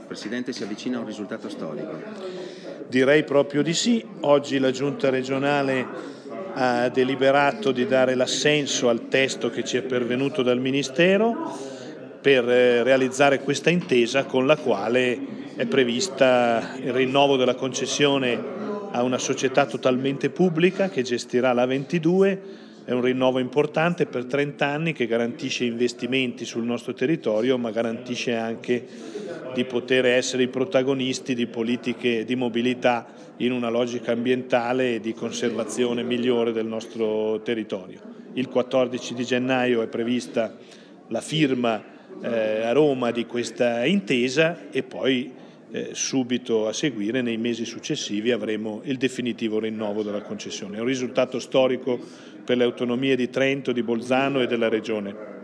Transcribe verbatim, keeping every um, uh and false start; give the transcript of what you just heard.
Presidente, si avvicina a un risultato storico. Direi proprio di sì. Oggi la Giunta regionale ha deliberato di dare l'assenso al testo che ci è pervenuto dal Ministero per realizzare questa intesa con la quale è prevista il rinnovo della concessione a una società totalmente pubblica che gestirà l'A ventidue. È un rinnovo importante per trenta anni che garantisce investimenti sul nostro territorio, ma garantisce anche di poter essere i protagonisti di politiche di mobilità in una logica ambientale e di conservazione migliore del nostro territorio. Il quattordici di gennaio è prevista la firma eh, a Roma di questa intesa e poi eh, subito a seguire, nei mesi successivi, avremo il definitivo rinnovo della concessione. È un risultato storico per le autonomie di Trento, di Bolzano e della Regione.